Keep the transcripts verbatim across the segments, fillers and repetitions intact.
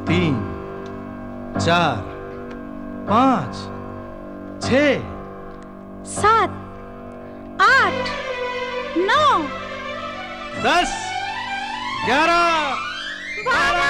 तीन, चार, पाँच, छः, सात, आठ, नौ, दस, ग्यारह, बारह।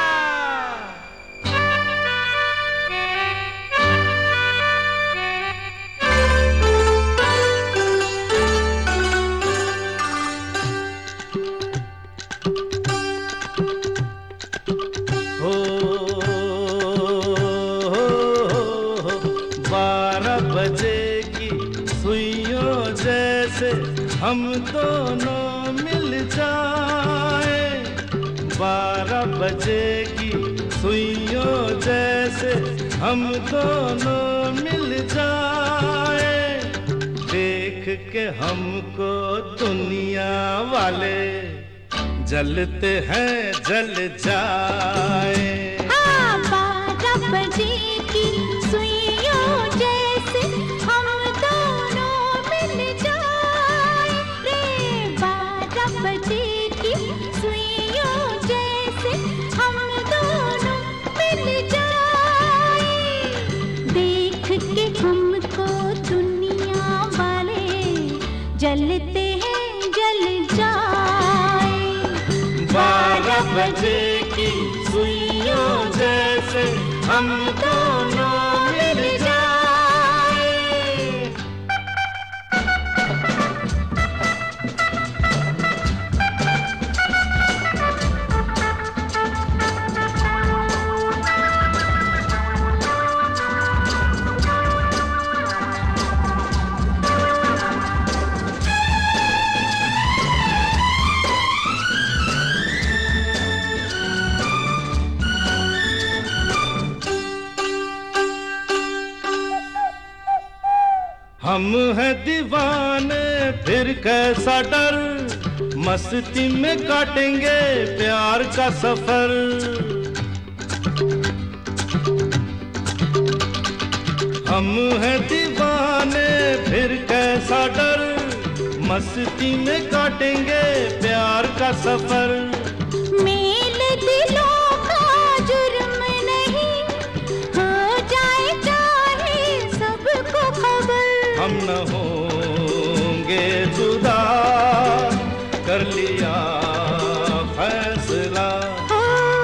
बारह बजे की सुइयों जैसे हम दोनों मिल जाए, बारह बजे की सुइयों जैसे हम दोनों मिल जाए, देख के हमको दुनिया वाले जलते हैं जल जाए। हाँ, बारह बजे की सुइयों जैसे हम दोनों मिल जाए रे, बारह बजे की सुइयों जैसे हम दोनों मिल जाए, देख के हमको दुनिया वाले जलते हैं जल जाए। बारह बजे की सुइयों जैसे हम दोनों मिल जाए। हम हैं दीवाने फिर कैसा डर, मस्ती में काटेंगे प्यार का सफर। हम हैं दीवाने फिर कैसा डर, मस्ती में काटेंगे प्यार का सफर। मेल दिलों का जुर्म नहीं, हो जाए चाहे सबको खबर, हम न होंगे जुदा, कर लिया फैसला। हो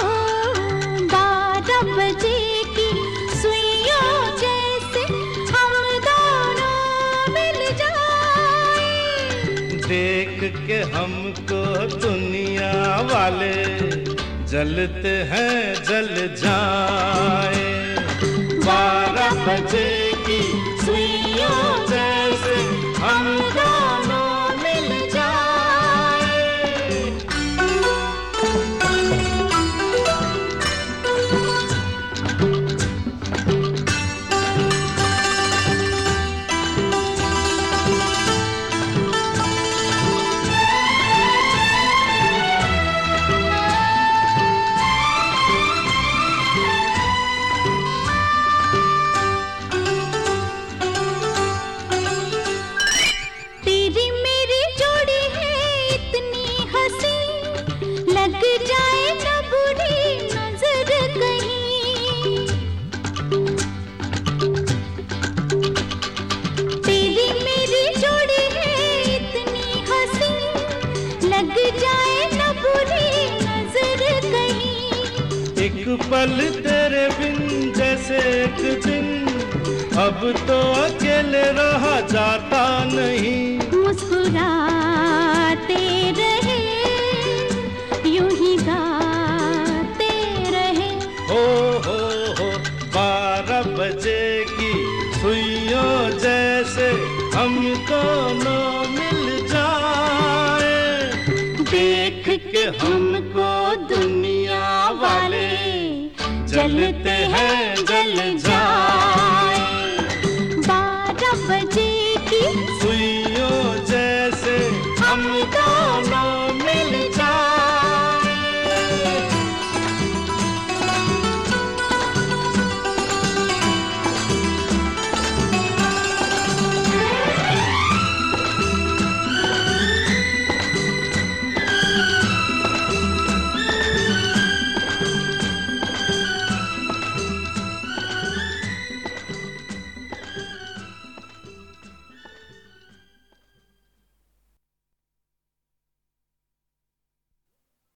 बारह बजे की सुइयों जैसे हम दोनों मिल जाए, देख के हमको दुनिया वाले जलते हैं जल जाए। बारह बजे की सुइयों जैसे हम दोनों मिल जाए। लग जाए न बुरी नजर कहीं, तेरी मेरी जोड़ी है इतनी हंसी, लग जाए न बुरी नजर कहीं। एक पल तेरे बिन जैसे एक दिन, अब तो अकेले रहा जाता नहीं। मुस्कुराते रहे यूं ही गाते रहे। हो हो हो बारह बजे की सुइयों जैसे हम दोनों मिल जाए, देख के हमको दुनिया वाले जलते हैं जल जाए।